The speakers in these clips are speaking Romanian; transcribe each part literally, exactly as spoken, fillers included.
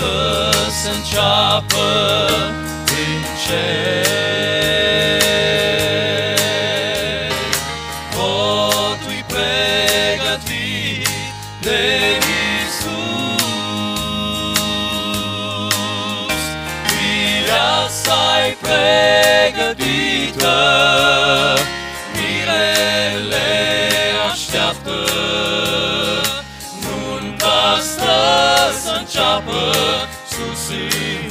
stă să înceapă în cer. Totul-i pregătit de Iisus, mireasa-i pregătită, mirele așteaptă, nunta stă să înceapă sus în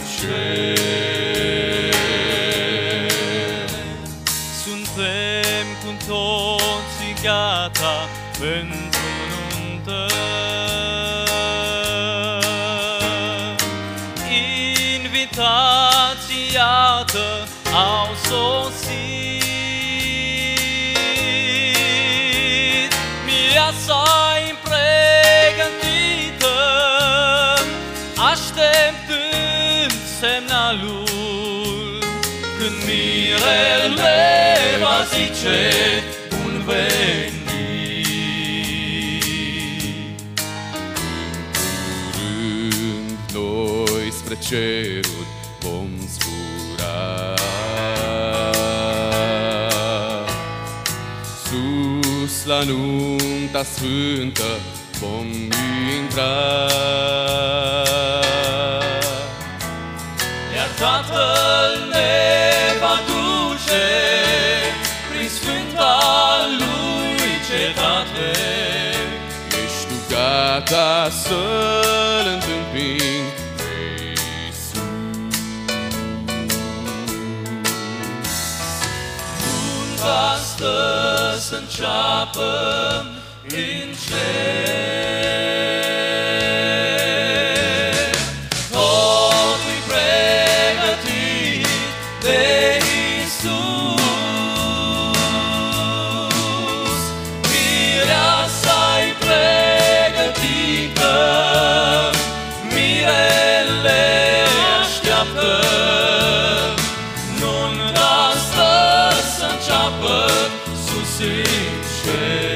cer. Suntem cu toții gata pentru nuntă. Invitații, iată, au sosit. Mireasa-i pregătită, așteptând semnalul când mirele va zice bun venit. Curând noi spre ceruri vom zbura, sus la nunta sfântă vom intra. Iar Tatăl ne va duce prin sfânta lui cetate. Ești tu gata să-L întâmpini pe Iisus? Nunta stă să înceapă în cer. Totul-i pregătit de Iisus, mireasa-i pregătită, mirele așteaptă, nunta stă să înceapă sus în cer.